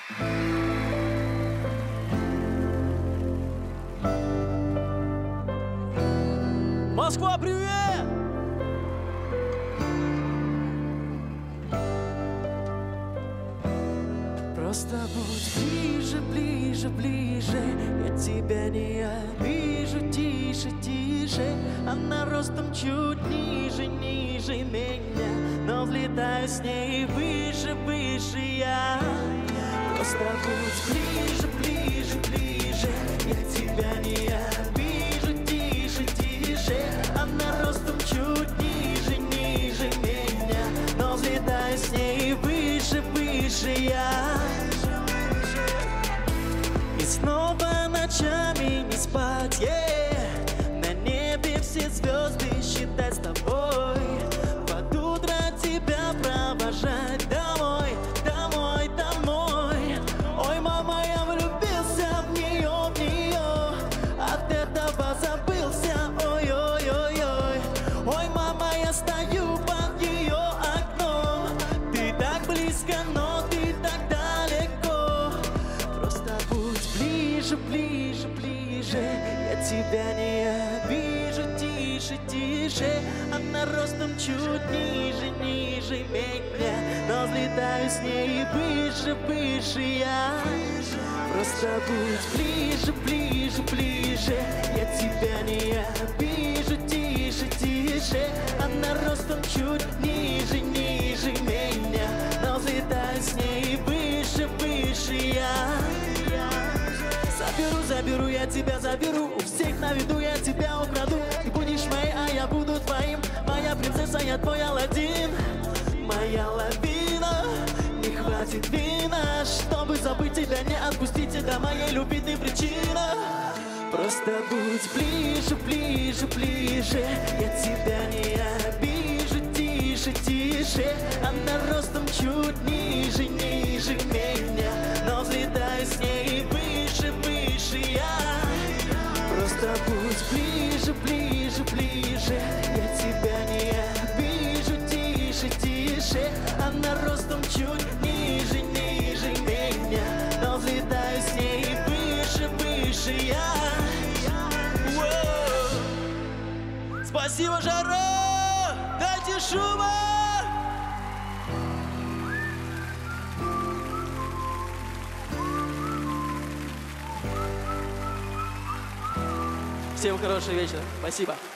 Москва, привет! Просто будь ближе, ближе, ближе. Я тебя не обижу. Тише, тише. Она ростом чуть ниже, ниже меня, но взлетаю с ней выше, выше я. Просто будь ближе, ближе, ближе. Я тебя не обижу. Тише, тише. Она ростом чуть ниже, ниже меня, но взлетаю с ней выше, выше я. И снова ночами не спать, на небе все звезды считать с тобой, под утро тебя провожать домой, домой, домой. Ой, мама, я влюбился в нее, от этого забылся, ой, ой, ой, ой. Ой, мама, я стою под ее окном, ты так близко, но ты так далеко. Просто будь ближе, ближе, ближе. Я тебя не обижу. Тише, тише. Она ростом чуть ниже, ниже меня, но взлетаю с ней выше, выше я. Просто будь ближе, ближе, ближе. Я тебя не обижу. Тише, тише. Она ростом чуть ниже, ниже меня, но взлетаю с ней выше, выше я. Заберу, заберу, я тебя заберу. У всех на виду я тебя украду. Ты будешь моей, а я буду твоим. Моя принцесса, я твой Аладдин. Моя лавина, не хватит вина, чтобы забыть тебя, не отпустить тебя. Моей любви ты причина. Просто будь ближе, ближе, ближе. Я тебя не обижу. Тише, тише. Она ростом чуть ниже, ниже меня, но взлетаю с ней выше, выше я. Просто будь ближе, ближе, ближе. Я тебя не обижу. Тише, тише. Она ростом чуть ниже, ниже меня, но взлетаю с ней выше, выше я. Спасибо, Жара! Дайте шума! Всем хорошего вечера. Спасибо.